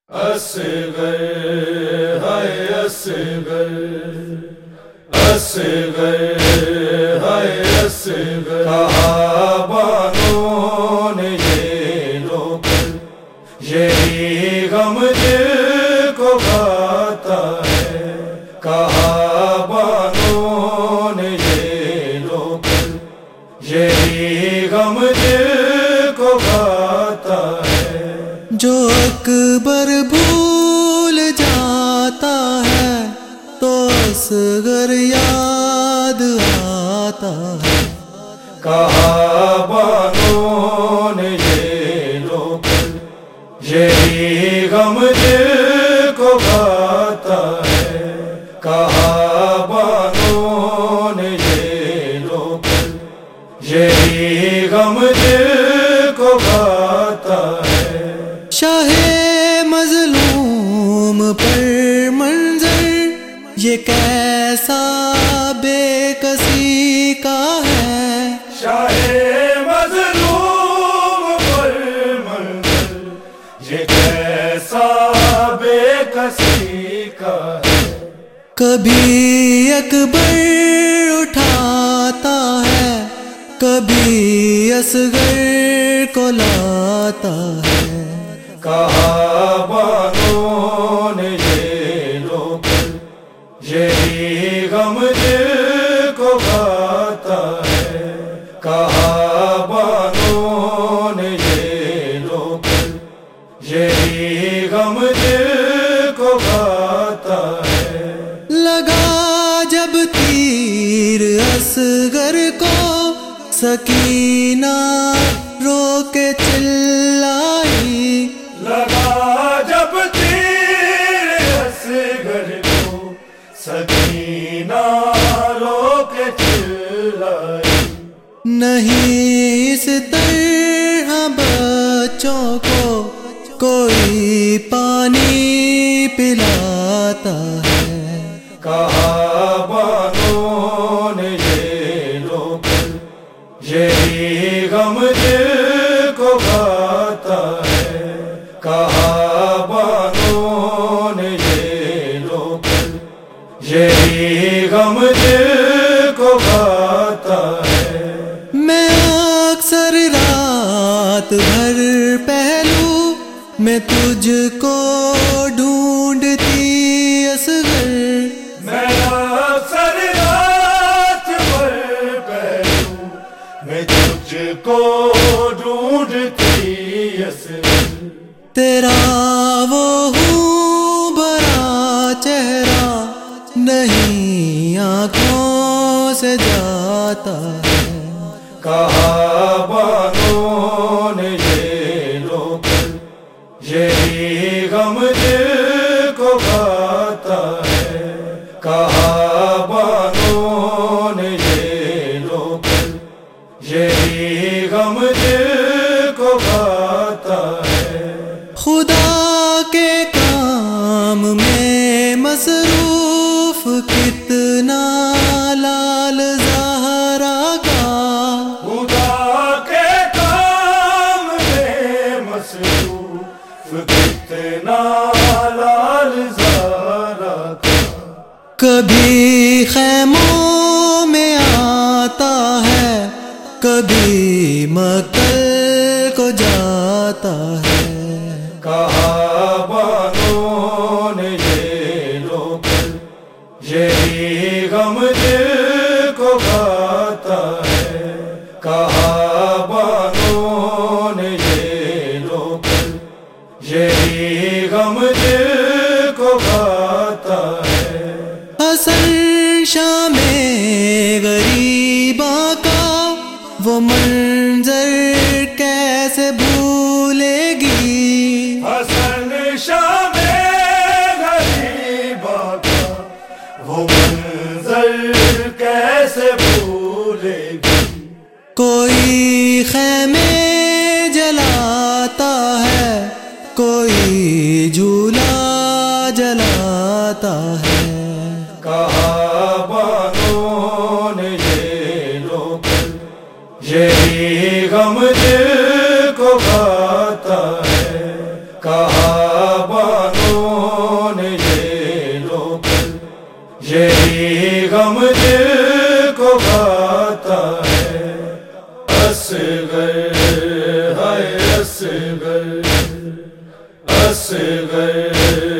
اصغر ہے اصغر، اصغر ہے اصغر، کہا بانوں نے یہ رو کر، یہی غم دل کو کھاتا ہے، کہا بانوں نے یہ رو کر، یہی غم دل کو کھاتا ہے۔ جو اکبر بھول جاتا ہے تو اصغر یاد آتا ہے، کہا بانوں نے یہ رو کر، یہی غم دل کو کھاتا ہے، کہا بانوں نے یہ رو کر، یہی غم دل کو کھاتا ہے۔ شاہ مظلوم پر منظر یہ کیسا بے کسی کا ہے، شاہ مظلوم پر منظر یہ کیسا بے کسی کا ہے۔ کبھی اکبر اٹھاتا ہے، کبھی اصغر کو لاتا ہے، کہا بانوں نے یہ رو کر، یہی غم دل کو کھاتا ہے، کہا بانوں نے یہ رو کر، یہی غم دل کو کھاتا ہے۔ لگا جب تیر اصغر کو سکینہ رو کے چلائی، لگا جب تیر اصغر کو سکینہ رو کے چلائی، نہیں اس طرح بچوں کو کوئی پانی پلاتا ہے، کہا بانوں نے یہ رو کر، یہی غم دل کو کھاتا ہے، کہا بانوں نے یہ رو کر، یہی غم دل کو کھاتا ہے۔ میں اکثر رات بھر پہلو میں تجھ کو ڈھونڈتی اصغر، میں اکثر رات بھر پہلو میں تجھ کو ڈھونڈتی اصغر، تیرا وہ ہوں بھرا چہرہ نہیں آنکھوں سے جاتا ہے، کہا بانوں نے یہ رو کر، یہی غم دل کو کھاتا ہے، کہا بانوں نے یہ رو کر، یہی غم دل کو کھاتا ہے۔ خدا کے کام میں مصروف کتنا لال زہرا کا، خدا کے کام میں مصروف کتنا لال زہرا کا، کبھی خیموں میں آتا ہے، کبھی مکل کو جاتا ہے، کہا بانوں نے یہ رو کر، یہی غم دل کو کھاتا ہے، کہا بانوں نے یہ رو کر، یہی غم دل کو کھاتا ہے۔ حسن شام غریباں کا وہ منظر کیسے بھولے گی، حسن شام غریباں کا وہ منظر کیسے بھولے گی، کوئی خیمے جلاتا ہے، کوئی جھولا جلاتا ہے، کہا بانوں نے یہ رو کر، یہی غم دل کو کھاتا ہے، کہا یہی غم دل کو کھاتا ہے، اصغر ہائے اصغر، اصغر